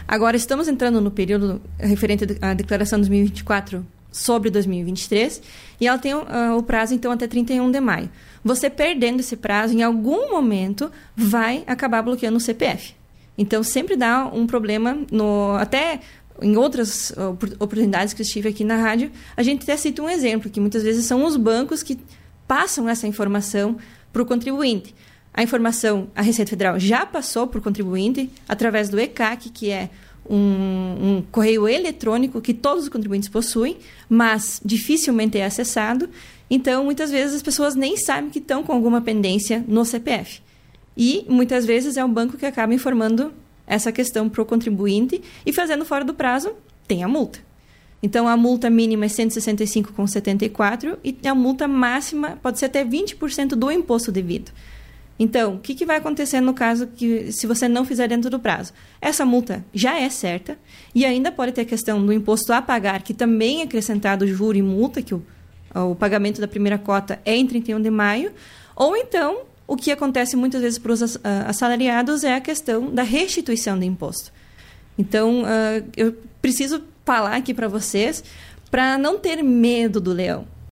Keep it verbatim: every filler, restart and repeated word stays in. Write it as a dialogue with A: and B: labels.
A: Agora, estamos entrando no período referente à declaração dois mil e vinte e quatro sobre dois mil e vinte e três, e ela tem uh, o prazo, então, até trinta e um de maio. Você perdendo esse prazo, em algum momento, vai acabar bloqueando o C P F. Então, sempre dá um problema, no, até em outras oportunidades que eu estive aqui na rádio, a gente até cita um exemplo, que muitas vezes são os bancos que passam essa informação para o contribuinte. A informação, a Receita Federal já passou para o contribuinte através do E C A C, que é um, um correio eletrônico que todos os contribuintes possuem, mas dificilmente é acessado. Então, muitas vezes, as pessoas nem sabem que estão com alguma pendência no C P F. E, muitas vezes, é o banco que acaba informando essa questão para o contribuinte e, fazendo fora do prazo, tem a multa. Então, a multa mínima é cento e sessenta e cinco vírgula setenta e quatro e a multa máxima pode ser até vinte por cento do imposto devido. Então, o que, que vai acontecer no caso que, se você não fizer dentro do prazo? Essa multa já é certa e ainda pode ter a questão do imposto a pagar, que também é acrescentado juro e multa, que o, o pagamento da primeira cota é em trinta e um de maio, ou então, o que acontece muitas vezes para os assalariados é a questão da restituição do imposto. Então, uh, eu preciso falar aqui para vocês para não ter medo do leão.